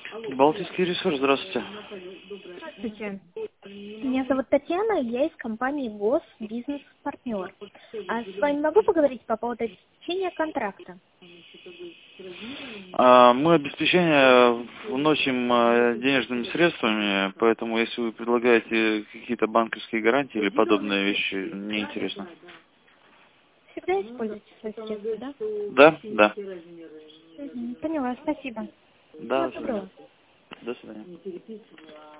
Балтийский ресурс, здравствуйте. Здравствуйте. Меня зовут Татьяна, я из компании ГОС Бизнес-партнер. А с вами могу поговорить по поводу обеспечения контракта? Мы обеспечение вносим денежными средствами, поэтому если вы предлагаете какие-то банковские гарантии или подобные вещи, мне интересно. Всегда используйте свои средства, да? Да, да. Поняла, спасибо. Да, Всего до свидания. доброго. До свидания.